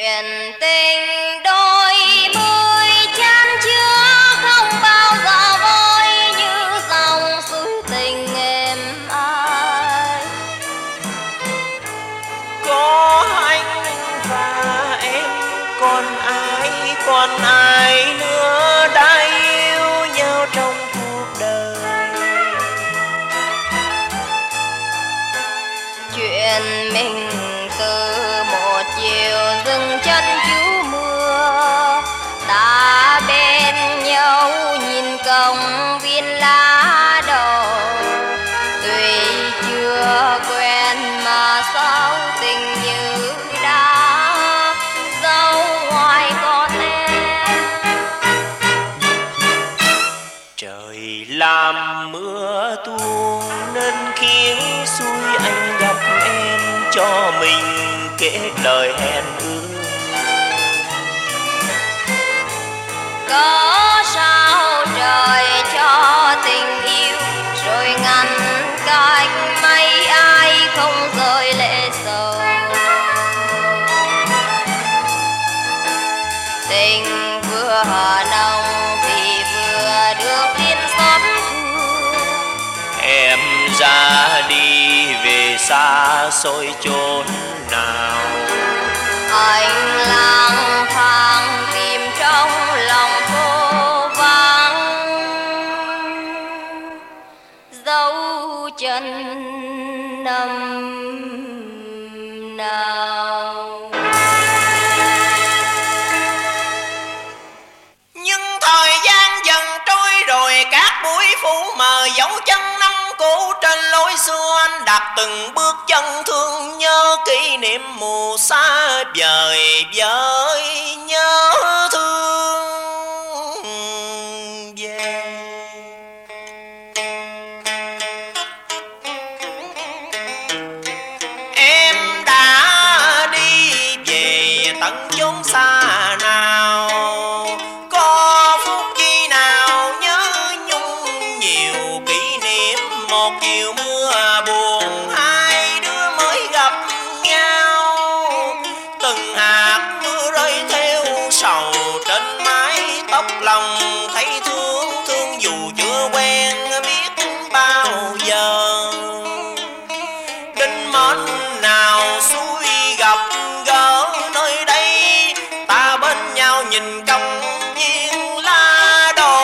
Chuyện tình đôi mươi chan chứa không bao giờ vơi như dòng suối tình êm ái. Có anh và em, còn ai nữa đã yêu nhau trong cuộc đời. Chuyện mình từ một chiều dừng chân chú mưa, ta bên nhau nhìn công viên lá đỏ. Tuy chưa quen mà sao tình như đã dấu ngoài con em. Trời làm mưa tuôn nên khiến xuôi anh gặp em, cho mình kết lời hẹn ước. Có sao trời cho tình yêu rồi ngăn cách mấy ai không rơi lệ sầu. Tình vừa nồng thì vừa được liên xót thương. Em ra đi về xa xôi chốn nào, Anh lang thang tìm trong lòng cô vắng dấu chân năm nào. nhưng thời gian dần trôi rồi các buổi phủ mờ dấu chân năm cũ trên lối xưa. Anh đạp từng bước chân thương nhớ kỷ niệm mù xa vời vợi nhớ thương về. Em đã đi về tận chốn xa nào, có phút giây nào nhớ nhung nhiều kỷ niệm. Một chiều mưa buồn hai đứa mới gặp nhau, từng hạt mưa rơi theo sầu trên mái tóc lòng. Thấy thương thương dù chưa quen biết bao giờ, định mệnh nào xuôi gặp gỡ nơi đây. Ta bên nhau nhìn công viên lá đỏ.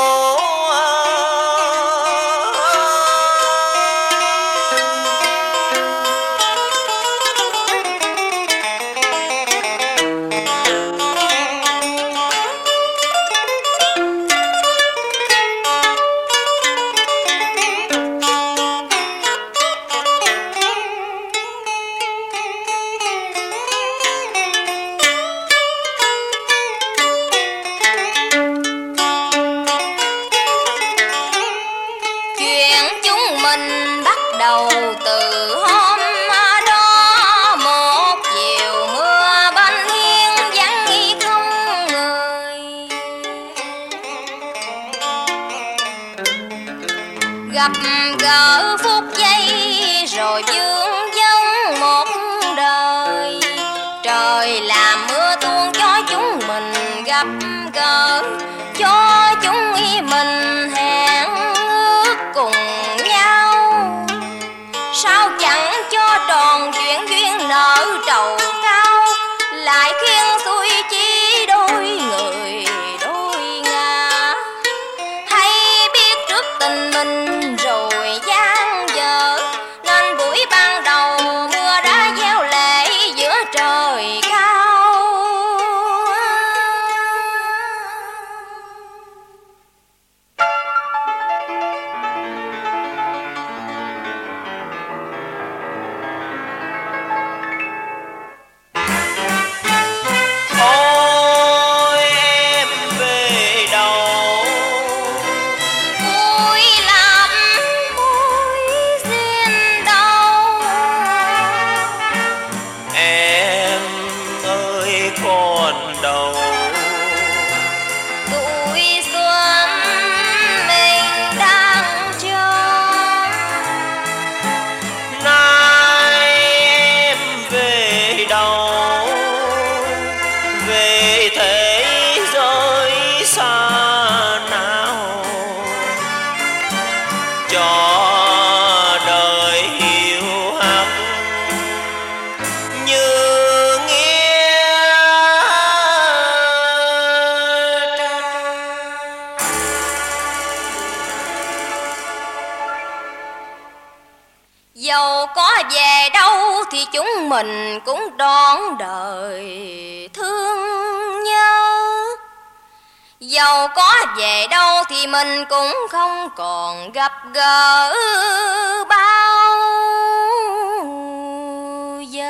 Chuyện chúng mình bắt đầu từ hôm đó, một chiều mưa ban hiên vắng nghi không người. Gặp gỡ phút giây rồi vương vấn một đời. Trời làm mưa tuôn cho chúng mình gặp gỡ, cho chúng mình hẹn ước cùng nhau. Sao chẳng cho tròn chuyện duyên nợ trầu cao, lại khiến xuôi chỉ đôi người đôi ngả. Hay biết trước tình mình rồi gian dở, nên buổi ban đầu mưa đã gieo lệ giữa trời cao. Ôi em về đâu, Vui lắm mối duyên đâu. em ơi còn đâu. Tuổi xuân mình đang trông, Nay em về đâu, thì chúng mình cũng trọn đời thương nhớ. Dầu có về đâu thì mình cũng không còn gặp gỡ bao giờ.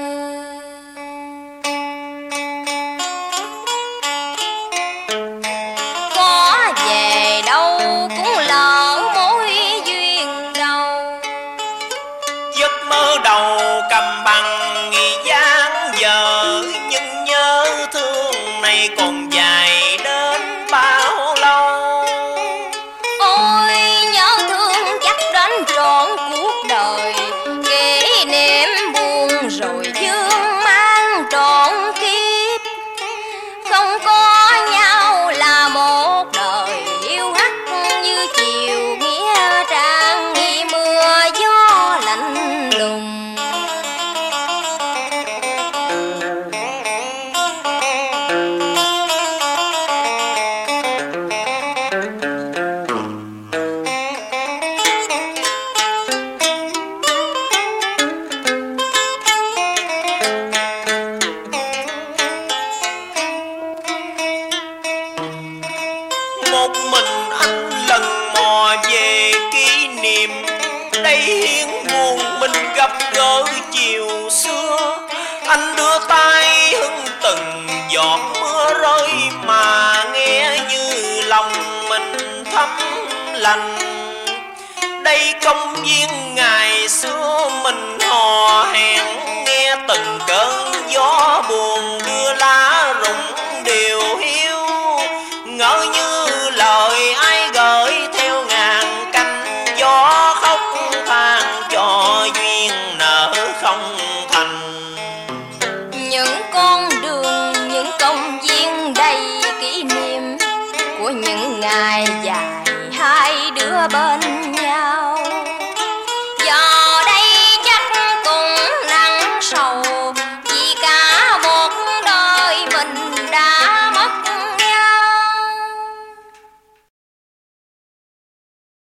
Có về đâu cũng lỡ mối duyên đầu. Giấc mơ đầu cầm bằng dáng giờ, nhưng nhớ thương này còn dài đến bao lâu. Ôi nhớ thương chắc đến trọn cuộc đời, kỷ niệm buồn rồi vương mang trọn kiếp. Không có nhau là một đời hiu hắt như chiều nghĩa trang nghi mưa gió lạnh lùng. Một mình anh lần mò về kỷ niệm, đây hiên buồn mình gặp gỡ chiều xưa. Anh đưa tay hứng từng giọt mưa rơi mà nghe như lòng mình thấm lành. Đây công viên ngày xưa mình hò hẹn, nghe từng cơn gió buồn